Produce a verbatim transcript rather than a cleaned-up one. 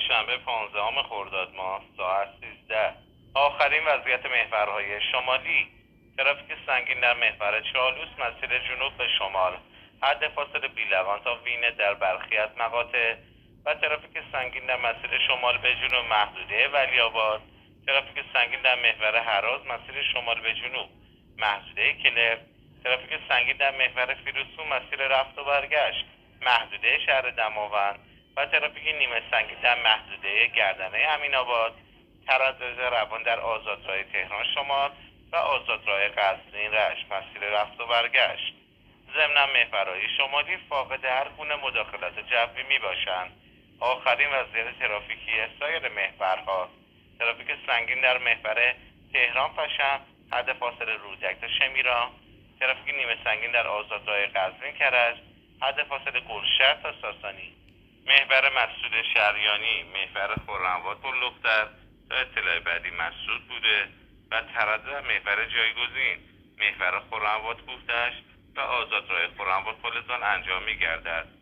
شنبه پانزدهم خرداد ماه ساعت سیزده. آخرین وضعیت محورهای شمالی: ترافیک سنگین در محور چالوس مسیر جنوب به شمال، حد فاصله بیلوان تا وینه در برخی از مقاطع، و ترافیک سنگین در مسیر شمال به جنوب محدوده ولی‌آباد. ترافیک سنگین در محور هراز مسیر شمال به جنوب، محدوده کلر. ترافیک سنگین در محور فیروزکوه مسیر رفت و برگشت، محدوده شهر دماوند. و ترافیک نیمه سنگین در محدوده گردنه امین‌آباد. تردد روان در آزادراه تهران شمال و آزادراه قزوین رشت مسیر رفت و برگشت. ضمن محورهای شمالی فاقد هر گونه مداخلت جوی می باشند. آخرین وضعیت ترافیکی سایر محورها: ترافیک سنگین در محور تهران پشم، حد فاصله رودک تا شمیران. ترافیک نیمه سنگین در آزادراه قزوین کرج، حد فاصله گلشهر تا ساسانی. محور مسعود شریانی، محور خرم‌آباد پل‌دختر تا اطلاع بعدی مسعود بوده و تردد محور جایگزین، محور خرم‌آباد کوه‌دشت و آزادراه خرم‌آباد فلزان انجام می‌گردد.